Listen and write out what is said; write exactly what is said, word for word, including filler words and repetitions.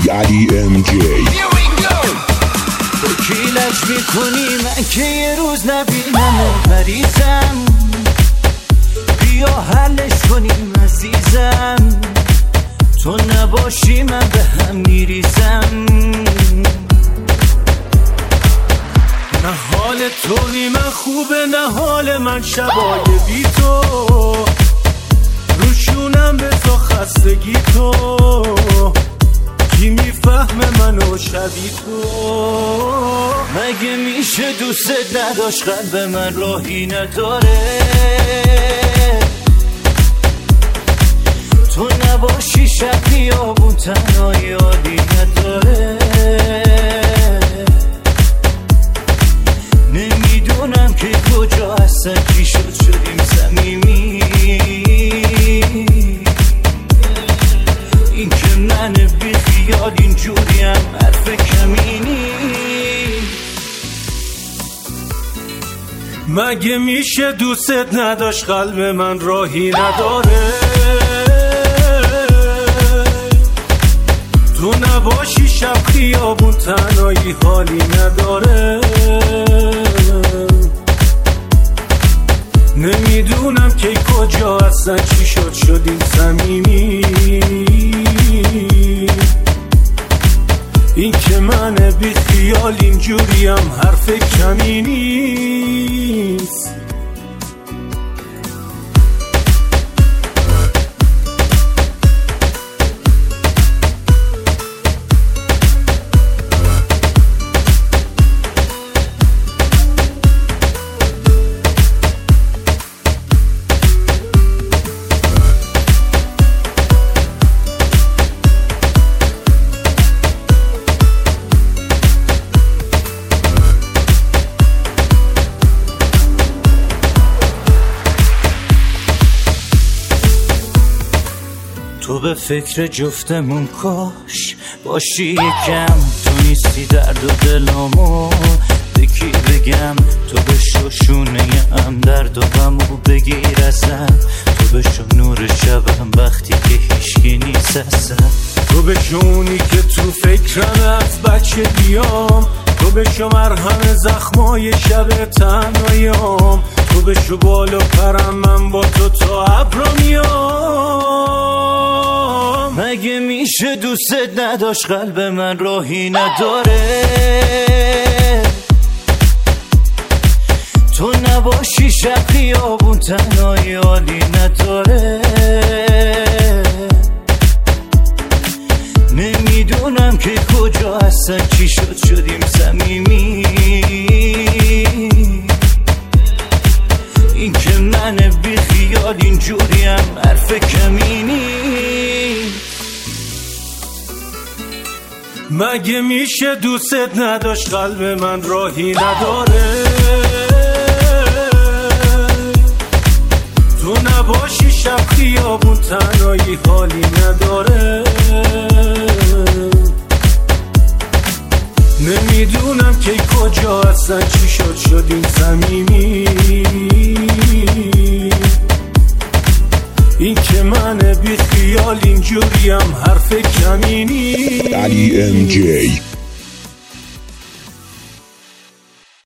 علی ام جی. تو کی لج میکنی من که یه روز نبینم مریضم، بیا حلش کنیم عزیزم، تو نباشی من به هم میریزم. نه حال تو بی من خوبه نه حال من شبای بی تو، روشونم به تو خستگی تو، کی میفهمه منو شبی تو؟ مگه میشه دوست نداشت قلب من راهی نداره، تو نباشی شب خیابون تنهایی عالی نداره. نمیدونم که کجا هستن چی شد شدیم صمیمی، این که من بی خیال اینجوریم حرف کمینی. مگه میشه دوستت نداشت قلب من راهی نداره، تو نباشی شب خیابون تنهایی حالی نداره. نمیدونم که کجا هستن چی شد شدیم صمیمی، این که من بی خیال اینجوریم حرف کمی نیست. تو به فکر جفتمون کاش باشی یکم، تو نیستی درد و دلامو به کی بگم، تو بشو شونه ام درد و غمو بگیر ازم، تو بشو نور شبم وقتی که هیچکی نیست ازم، تو بشونی که تو فکرم از بچه بیام، تو بشو مرهم زخمای شب تنهاییام، تو بشو بالا پرم من با تو تا ابرا میام. مگه میشه دوستت نداشت قلب من راهی نداره، تو نباشی شب خیابون تنهایی حالی نداره. نمیدونم که کجا هستن چی شد شدیم صمیمی، این که من بی خیال اینجوریم حرف کمی نیست. مگه میشه دوستت نداشت قلب من راهی نداره، تو نباشی شب خیابون تنهایی حالی نداره. نمیدونم که کجا هستن چی شد شدیم صمیمی، این که من بی خیال اینجوریم حرف کمی نیست. علی ام جی.